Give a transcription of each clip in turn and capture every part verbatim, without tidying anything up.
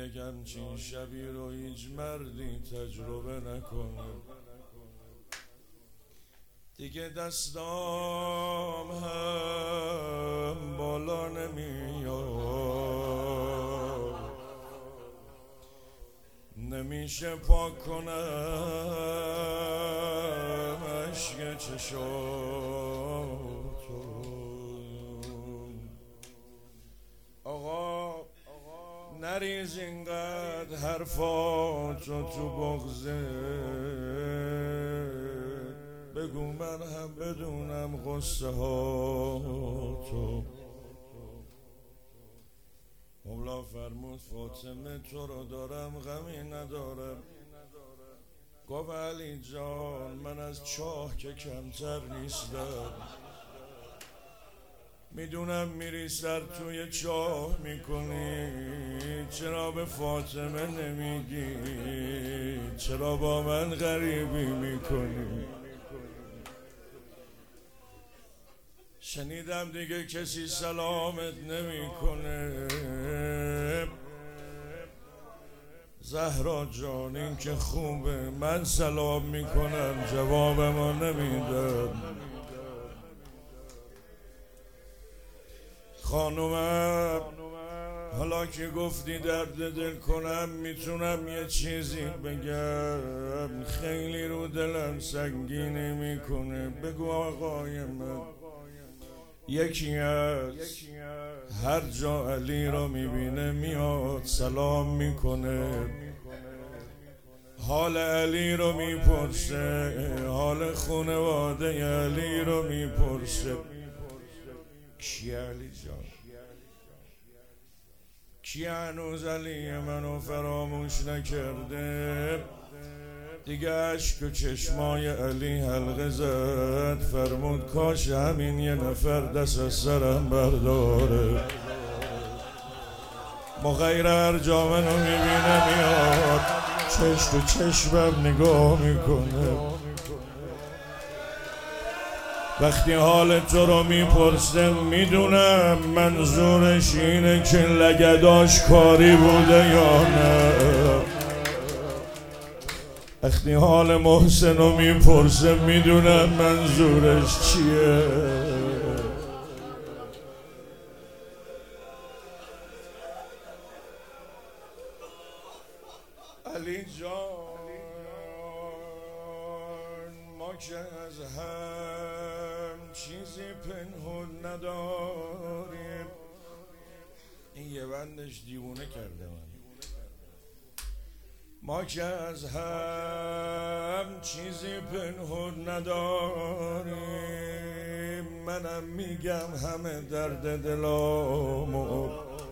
یک همچین شبی رو هیچ مردی تجربه نکنه. دیگه دستام هم بالا نمیاد، نمیشه پاک کنم عشق چشاتو. آقا نریز اینقدر حرفاتو تو بغزه، بگو من هم بدونم غصه هاتو. مولا فرمود فاطمه تو رو دارم غمی ندارم. گفت علی جان من از چاه که کمتر نیستم، میدونم میری سر توی چاه میکنی، چرا به فاطمه نمیگی؟ چرا با من غریبی میکنی؟ شنیدم دیگه کسی سلامت نمیکنه. زهرا جان این که خوبه، من سلام میکنم جواب ما نمیدم. خانومم حالا که گفتی درد دل کنم، میتونم یه چیزی بگم، خیلی رو دلم سنگینی میکنه. بگو آقای من، یکی از هر جا علی رو میبینه میاد سلام میکنه، حال علی رو میپرسه، حال خانواده علی رو میپرسه. کی علی جان؟ کی هنوز علی منو فراموش نکرده؟ دیگه عشق و چشمای علی حلقه زد. فرمود کاش همین یه نفر دست از سرم برداره. مغیر هر جا منو میبینه میاد چشم تو چشمم نگاه میکنه. وقتی حال تو رو میپرسه میدونم منظورش اینه که لگداش کاری بوده یا نه. وقتی حال محسن رو میپرسه میدونم منظورش چیه. علی جان ما که از هم چیزی پنهون نداریم. این یه بندش دیوونه کرده من. ما که از هم چیزی پنهون نداریم، منم میگم همه درد دلامو،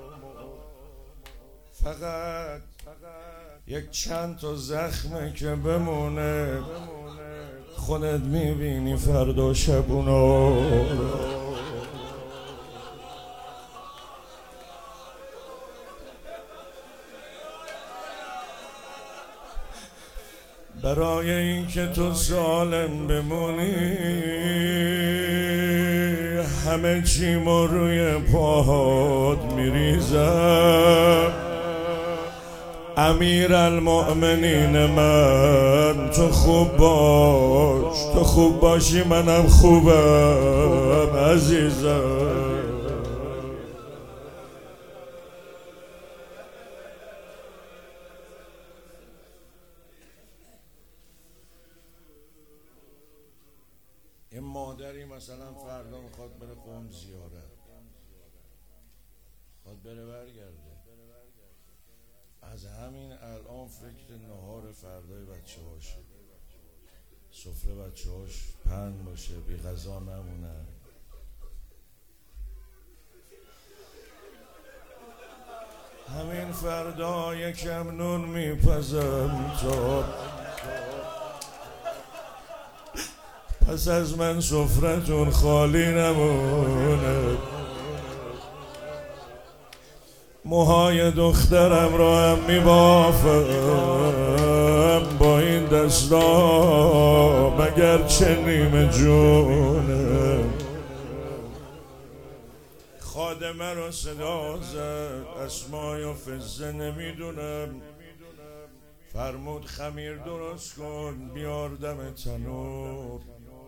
فقط یک چند تا زخمه که بمونه، خودت میبینی فردا شبونو. برای اینکه تو سالم بمونی همه چیمو روی پاهات میریزم. امیر المؤمنین من تو خوب باش، تو خوب باشی منم خوبم عزیزم. یه مادری مثلا فردا میخواد بره قم زیارت، میخواد بره برگرده، از همین الان فکر نهار فردای بچه هاشه، سفره بچه هاش پهن باشه، بی غذا نمونن. همین فردا یکم نون میپزم تا پس از من سفرتون خالی نمونه. موهای دخترم رو هم میبافم با این دستا مگر چه نیمه جونه. خادم مرا صدا زد، اسمای و فزه نمیدونم، فرمود خمیر درست کن بیار دم تنور.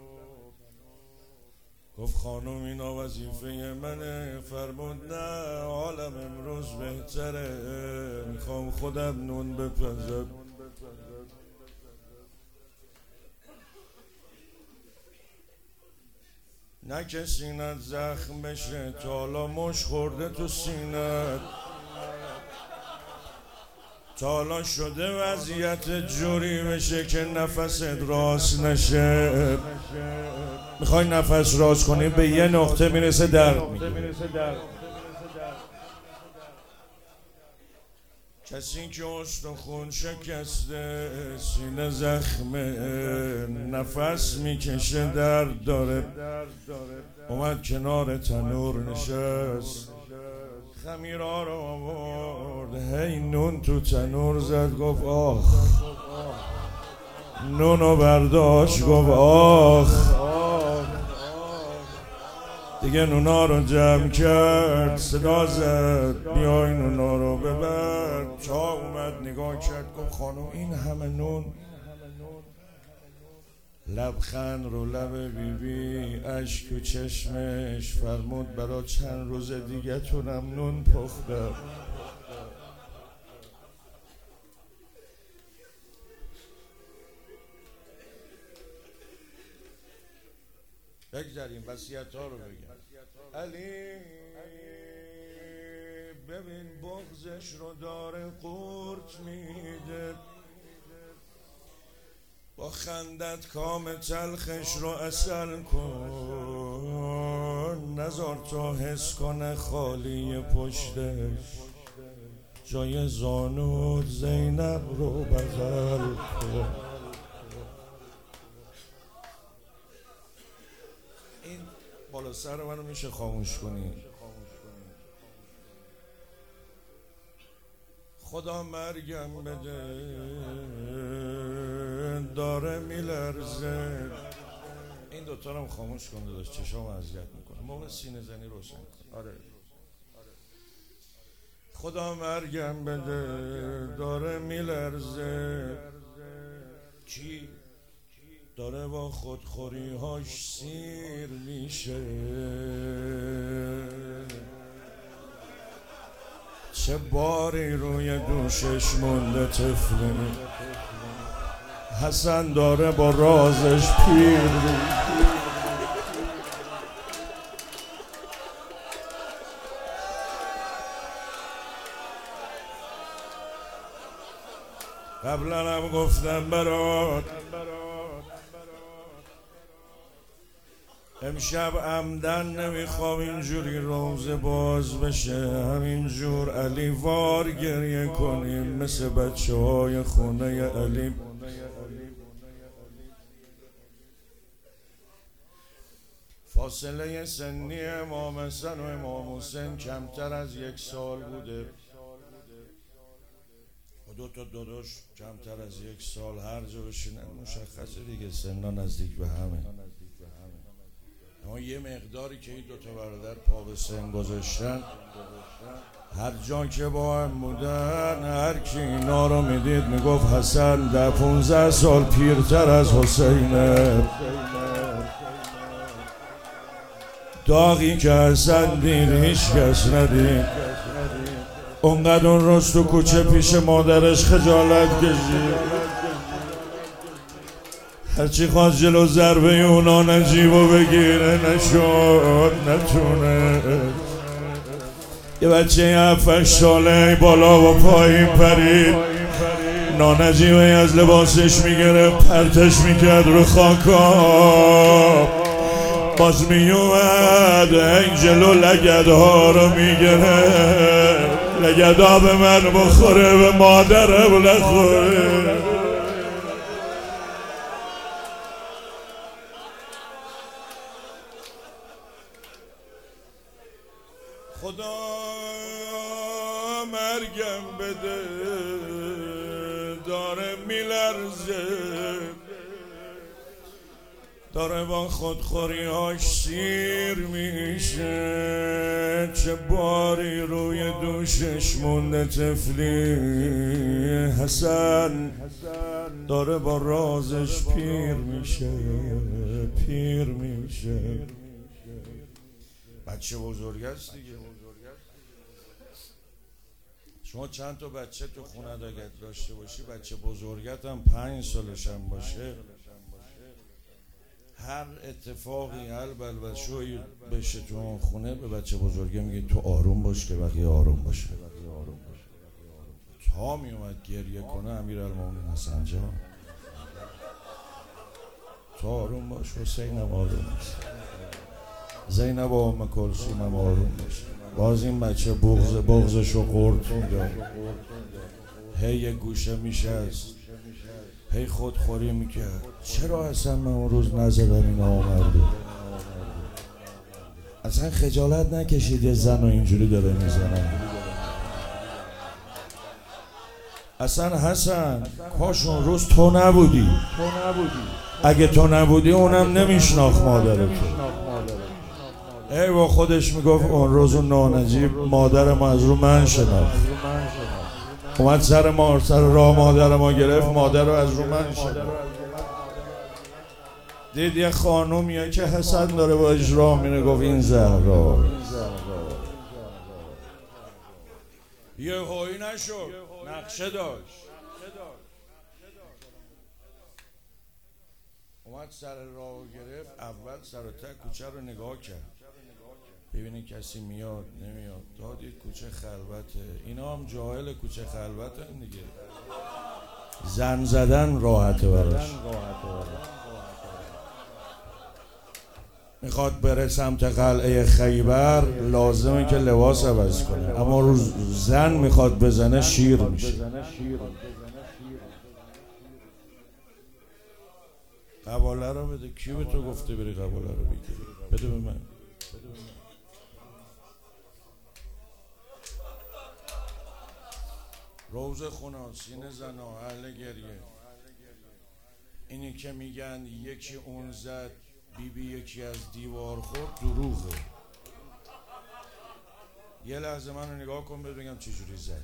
گفت خانم اینا وظیفه منه. فرمود نه حالم امروز بهتره، میخوام خودم نون بپزم. نه که سینت زخم بشه، تا حالا مش خورده تو سینت، تا حالا شده وضعیت جوری بشه که نفست راست نشه. میخوای نفس راست کنی به یه نقطه میرسه درد میگیره. کسی که استخون شکسته، سینه زخمه، نفس میکشه درد داره، اومد کنار تنور نشست، خمیرها رو آورد، هی نون تو تنور زد، گفت آخ. نونو برداشت گفت آخ. دیگه نونا رو جمع کرد، صدا زد بیای نونا رو ببر. چا اومد نگاه کرد، گفت خانم این همه نون. لبخند رو لب بیبی، اشک تو چشمش، فرمود برا چند روز دیگه تونم نون پختم. بگذاریم وصیت ها رو بگم. علی ببین بغضش رو داره قورت میده، با خندت کام تلخش رو عسل کن، نذار تو حس کنه خالی پشتش، جای زانود زینب رو بغل کن. این بالا سر منو میشه خاموش کنی؟ خدا مرگم بده داره میلرزه. این دوتا رو هم خاموش کن داداش، چشام اذیت میکنه. موقع سینه زنی روشن کن. آره خدا مرگم بده داره میلرزه. چی؟ داره با خودخوری هاش سیر میشه. چه باری روی دوشش مونده طفله، حسن داره با رازش پیر میشه. قبلا هم گفتم برات، امشب عمدن نمیخوام اینجوری روزه باز بشه، همینجور علی وار گریه کنیم مثل بچه های خونه علی. فاصله سنی امام حسن و امام حسین کمتر از یک سال بوده. دو تا داداش کمتر از یک سال هر جا بشینن مشخصه دیگه سنا نزدیک به همه. اما یه مقداری که این دوتا برادر پا به سن گذاشتن، هر جا که با هم بودن هر کی اینا رو میدید میگفت حسن ده پونزه سال پیرتر از حسینه. داغی که حسن دید هیچ کس ندید. اونقدر اون روز تو کوچه پیش مادرش خجالت کشید، هرچی خواست جلو ضربه اونا نجیبو بگیره نشد، نتونه. یه بچه هفت ساله بالا و پایین پرید، نانجیبه از لباسش میگره پرتش میکرد رو خاکا، باز میومد این جلو لگدها رو میگره، لگدها به من بخوره به مادرم نخوره. خدا مرگم بده داره میلرزه. داره با خودخوریاش سیر میشه، چه باری روی دوشش مونده طفلی. حسن داره با رازش پیر میشه، پیر میشه. بچه بزرگ است دیگه. شما چند تا بچه تو خونه اگه داشته باشی، بچه بزرگت هم پنج سالش هم باشه، هر اتفاقی هر بلبشویی بشه تو اون خونه، به بچه بزرگه میگه تو آروم باش که بقیه آروم باشه. تا می اومد گریه کنه امیرالمومنین حسن جان، تو آروم باش، حسین هم آروم باش، زینب و ام کلثوم هم آروم باش. باز این بچه بغض بغضشو قورت میده، هی یه گوشه میشست، هی خودخوری میکرد. چرا اصلا من اون روز نزدم این آمرده؟ اصلا خجالت نکشید یه زن و اینجوری داره میزنه؟ اصلا حسن کاش اون روز تو نبودی. اگه تو نبودی اونم نمیشناخت مادرتو. ای با خودش میگفت اون روز اون نانجیب مادر ما از رو من شناخت، اومد سر ما سر راه مادر ما گرفت، مادر رو از رو من شناخت. دید یه خانومیه که حسن داره با اجرا میره، گفت این زهرا. یه هایی نشو، نقشه داشت. اومد سر راه گرفت، اول سر و ته کوچه رو نگاه کرد ببینی کسی میاد نمیاد. تا دید کوچه خلوته. اینا هم جاهل کوچه خلوته دیگه، زن زدن راحته براش. میخواد بره سمت قلعه خیبر، لازمه که لباس عوض کنه، اما رو زن میخواد بزنه شیر میشه. قباله رو بده. کی به تو گفته بری قباله رو بگیری؟ بده به من. روز خونه، سینه زنا، اهل گریه. اینی که میگن یکی اون زد بی بی یکی از دیوار خورد، دروغه. یه لحظه منو نگاه کن ببینم چجوری زد.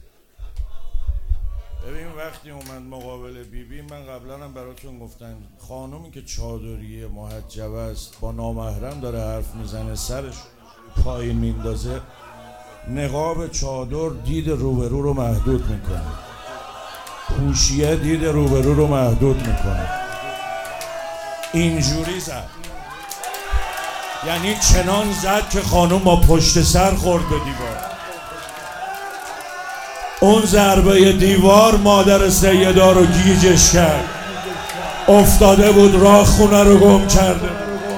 ببین وقتی اومد مقابل بی بی، من قبلا هم براتون گفتم، خانومی که چادریه محجبه است با نامحرم داره حرف میزنه، سرش پایین میندازه، نقاب چادر دید روبرو رو محدود میکنه، پوشیه دید روبرو رو محدود میکنه. اینجوری زد، یعنی چنان زد که خانم با پشت سر خورد به دیوار. اون ضربه دیوار مادر سیدا رو گیجش کرد، افتاده بود راه، خونه رو گم کرده.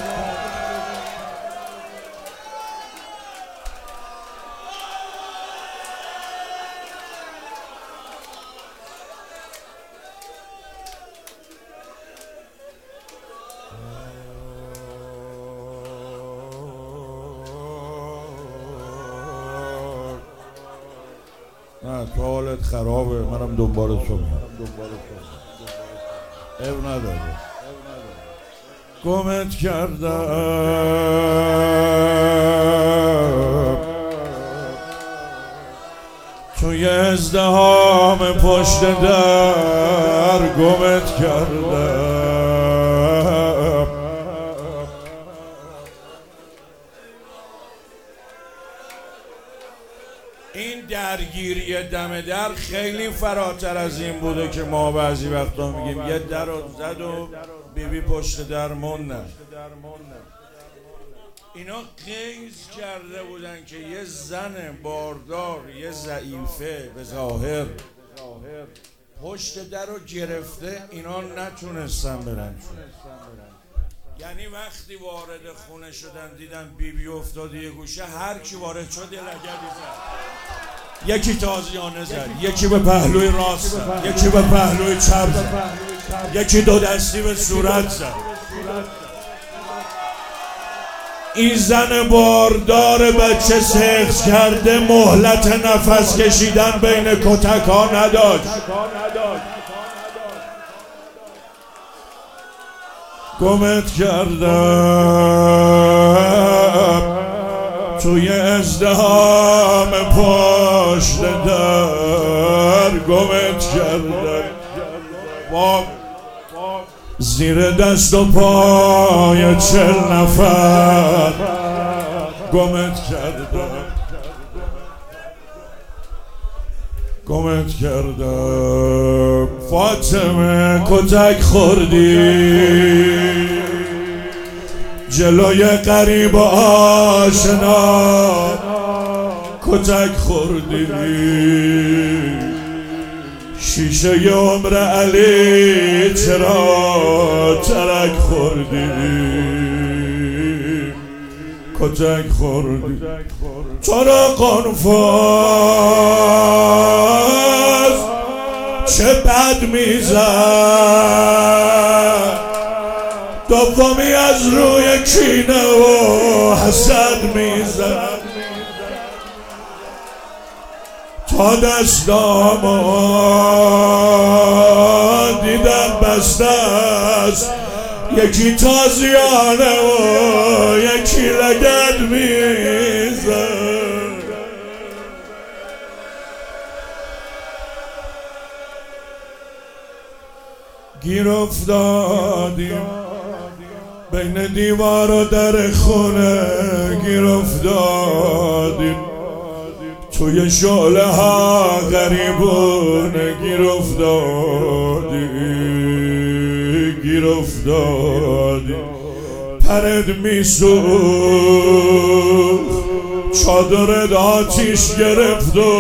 نه تو حالت خرابه، منم دنبال تو میام. اب نداره، گمت کردم توی ازدحام پشت در، گمت کردم. این درگیری دم در خیلی فراتر از این بوده که ما بعضی وقتا میگیم یه در رو زد و بیبی پشت در موندن. اینا قیز کرده بودن که یه زن باردار، یه ضعیفه به ظاهر پشت در رو گرفته، اینا نتونستن برن. یعنی وقتی وارد خونه شدن دیدن بیبی افتاده یه گوشه، هر کی وارد شد یه لگدی زد. یکی تازیانه زد، یکی به پهلوی راست زد، یکی به پهلوی چپ زد، یکی دو دستی به صورت زد. این زن باردار بچه سخت کرده مهلت نفس کشیدن بین کتک‌ها نداشت. گمت کردم توی ازدحام پشت در، گمت کردم زیر دست و پای چل نفر، گمت کردم گمت کردم فاطمه کتک خوردی جلوی قریب و آشنا، کتک خوردی شیشه عمر علی چرا ترک خوردی، کتک خوردی تو را قنفذ چه بد میزد، دومی از روی کینه و حسد میزد، تا دستامو دیدم بسته است، یکی تازیانه و یکی لگد میزد. گیر افتادیم بین دیوار و در خونه، گیر افتادیم توی شعله ها غریبونه، گیر افتادی گیر افتادی پرد میسوخت، چادرت آتیش گرفت و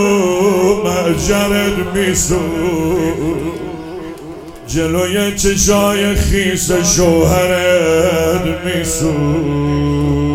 محجرت میسوخت، جلوی چشای خیس شوهرت میسوخت.